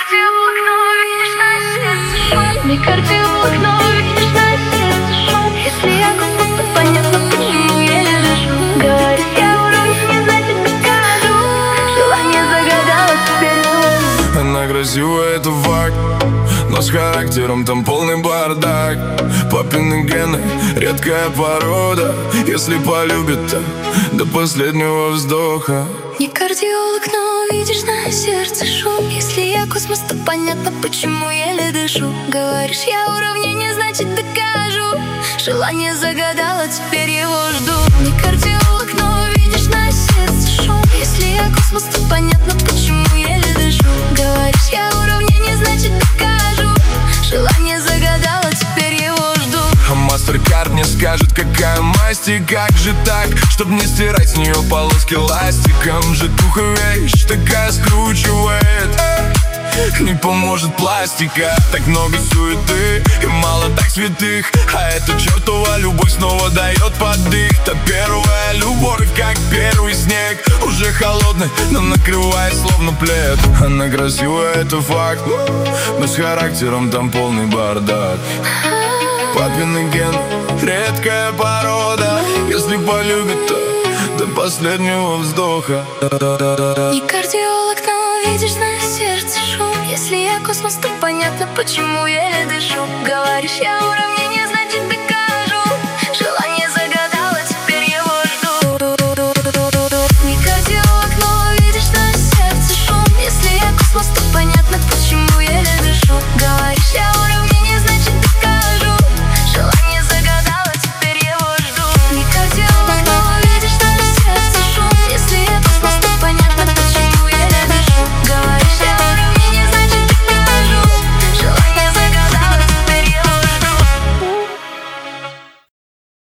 кардиолог, но видишь на сердце шум. Не кардиолог, но видишь на сердце шум. Если я космос, то понятно, почему еле дышу. Говоришь, я уровень не значит докажу. Желание загадала, теперь Она красивая, это факт, но с характером там полный бардак. Папины гены, редкая порода. Если полюбит, то до последнего вздоха. не кардиолог, но видишь на сердце шум. Если я космос, то понятно, почему еле дышу. Говоришь, я уравнение, значит докажу. Желание загадала, теперь его жду. Не кардиолог, но видишь на сердце шум. Если я космос, то понятно, почему еле дышу. Говоришь, я уравнение, значит докажу. Желание загадала, теперь его жду. А MasterCard мне скажет, какая масть и как же так, чтоб не стирать с нее полоски ластиком. Житуха вещь такая скручивает, не поможет пластика. Так много суеты и мало так святых, а эта чертова любовь снова дает поддых. Та первая любовь, как первый снег, уже холодный, но накрывает словно плед. Она красивая, это факт, но с характером там полный бардак. Папины ген, редкая порода. Если полюбит, то до последнего вздоха. Не кардиолог, но видишь на сердце шум. Если я космос, то понятно, почему еле дышу. Говоришь, я уравнение,